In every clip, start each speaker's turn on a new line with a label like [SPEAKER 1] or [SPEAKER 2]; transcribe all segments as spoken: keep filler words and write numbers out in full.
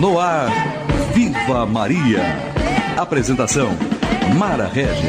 [SPEAKER 1] No ar, Viva Maria. Apresentação, Mara Regis.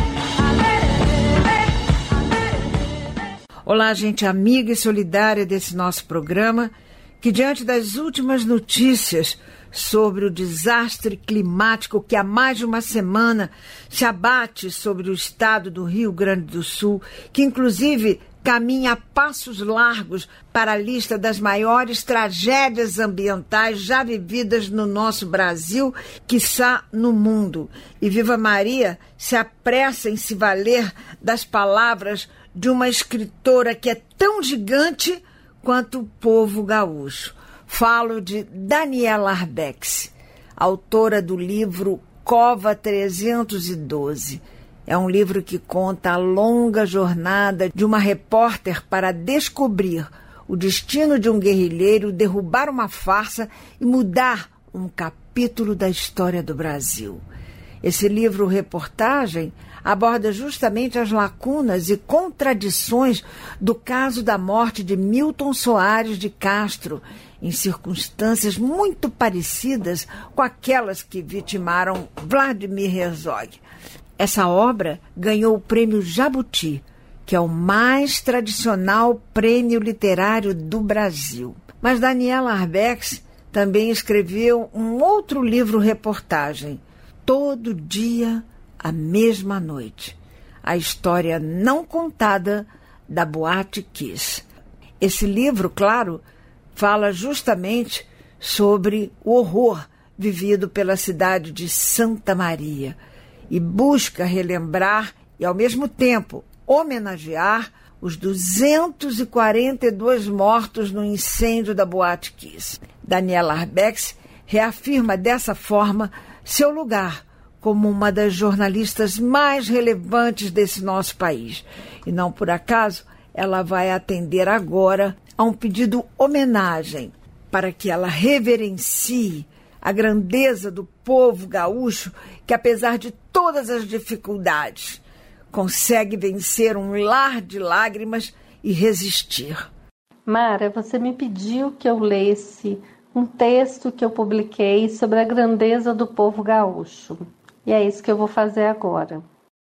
[SPEAKER 2] Olá, gente amiga e solidária desse nosso programa, que diante das últimas notícias sobre o desastre climático que há mais de uma semana se abate sobre o estado do Rio Grande do Sul, que inclusive caminha a passos largos para a lista das maiores tragédias ambientais já vividas no nosso Brasil, quiçá no mundo. E Viva Maria se apressa em se valer das palavras de uma escritora que é tão gigante quanto o povo gaúcho. Falo de Daniela Arbex, autora do livro Cova trezentos e doze. É um livro que conta a longa jornada de uma repórter para descobrir o destino de um guerrilheiro, derrubar uma farsa e mudar um capítulo da história do Brasil. Esse livro-reportagem aborda justamente as lacunas e contradições do caso da morte de Milton Soares de Castro, em circunstâncias muito parecidas com aquelas que vitimaram Vladimir Herzog. Essa obra ganhou o Prêmio Jabuti, que é o mais tradicional prêmio literário do Brasil. Mas Daniela Arbex também escreveu um outro livro-reportagem, Todo Dia, a Mesma Noite, a história não contada da Boate Kiss. Esse livro, claro, fala justamente sobre o horror vivido pela cidade de Santa Maria e busca relembrar e, ao mesmo tempo, homenagear os duzentos e quarenta e dois mortos no incêndio da Boate Kiss. Daniela Arbex reafirma dessa forma seu lugar como uma das jornalistas mais relevantes desse nosso país. E não por acaso, ela vai atender agora a um pedido homenagem para que ela reverencie a grandeza do povo gaúcho que, apesar de todas as dificuldades, consegue vencer um lar de lágrimas e resistir.
[SPEAKER 3] Mara, você me pediu que eu lesse um texto que eu publiquei sobre a grandeza do povo gaúcho. E é isso que eu vou fazer agora.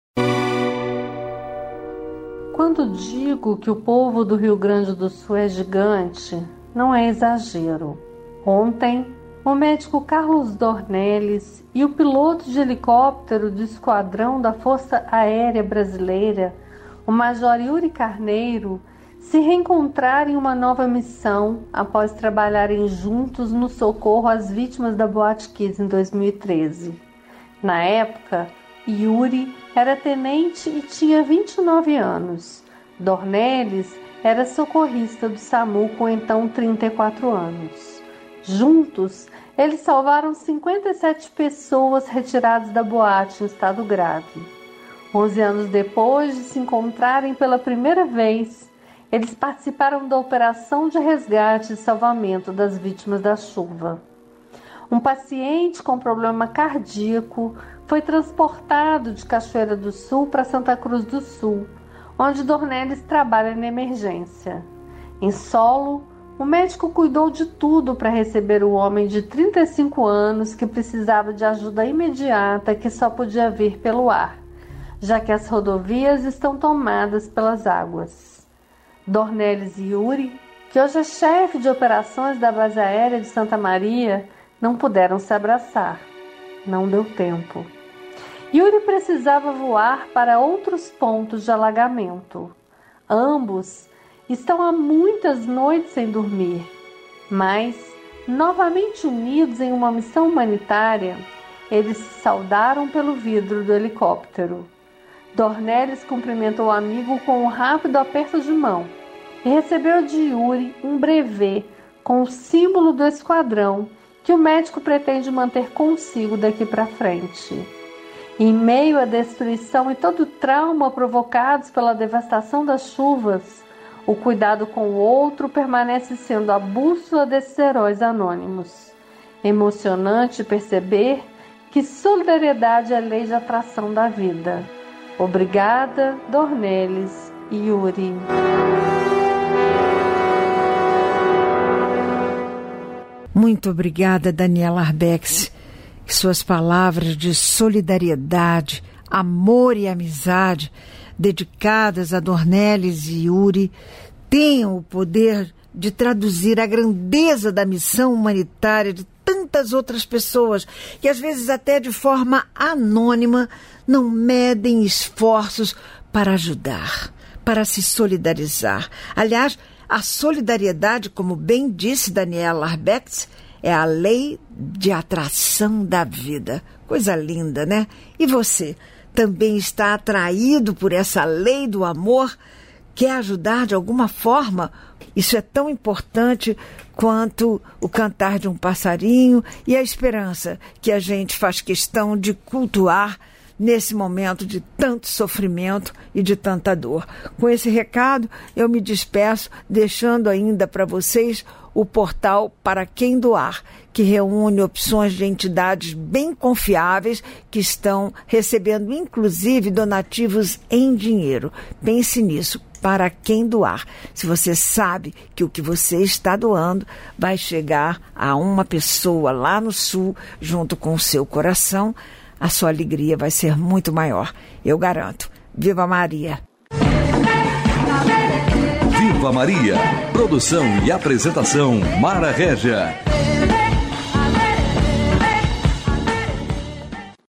[SPEAKER 3] Quando digo que o povo do Rio Grande do Sul é gigante, não é exagero. Ontem, o médico Carlos Dornelles e o piloto de helicóptero do Esquadrão da Força Aérea Brasileira, o Major Yuri Carneiro, se reencontraram em uma nova missão após trabalharem juntos no socorro às vítimas da Boate Kiss em dois mil e treze. Na época, Yuri era tenente e tinha vinte e nove anos. Dornelles era socorrista do SAMU com então trinta e quatro anos. Juntos, eles salvaram cinquenta e sete pessoas retiradas da boate em estado grave. Onze anos depois de se encontrarem pela primeira vez, eles participaram da operação de resgate e salvamento das vítimas da chuva. Um paciente com problema cardíaco foi transportado de Cachoeira do Sul para Santa Cruz do Sul, onde Dornelles trabalha na emergência. Em solo, o médico cuidou de tudo para receber o homem de trinta e cinco anos que precisava de ajuda imediata que só podia vir pelo ar, já que as rodovias estão tomadas pelas águas. Dornelles e Yuri, que hoje é chefe de operações da base aérea de Santa Maria, não puderam se abraçar. Não deu tempo. Yuri precisava voar para outros pontos de alagamento. Ambos estão há muitas noites sem dormir, mas, novamente unidos em uma missão humanitária, eles se saudaram pelo vidro do helicóptero. Dornelles cumprimentou o amigo com um rápido aperto de mão e recebeu de Yuri um brevê com o símbolo do esquadrão que o médico pretende manter consigo daqui para frente. Em meio à destruição e todo o trauma provocados pela devastação das chuvas, o cuidado com o outro permanece sendo a bússola desses heróis anônimos. Emocionante perceber que solidariedade é a lei de atração da vida. Obrigada, Dornelles e Yuri.
[SPEAKER 2] Muito obrigada, Daniela Arbex. Que suas palavras de solidariedade, amor e amizade dedicadas a Dornelles e Yuri tenham o poder de traduzir a grandeza da missão humanitária de tantas outras pessoas que, às vezes até de forma anônima, não medem esforços para ajudar, para se solidarizar. Aliás, a solidariedade, como bem disse Daniela Arbex, é a lei de atração da vida. Coisa linda, né? E você também está atraído por essa lei do amor? Quer ajudar de alguma forma? Isso é tão importante quanto o cantar de um passarinho e a esperança que a gente faz questão de cultuar nesse momento de tanto sofrimento e de tanta dor. Com esse recado, eu me despeço, deixando ainda para vocês o portal Para Quem Doar, que reúne opções de entidades bem confiáveis que estão recebendo, inclusive, donativos em dinheiro. Pense nisso, Para Quem Doar. Se você sabe que o que você está doando vai chegar a uma pessoa lá no Sul, junto com o seu coração, a sua alegria vai ser muito maior. Eu garanto. Viva Maria!
[SPEAKER 1] Viva Maria! Produção e apresentação Mara Régia.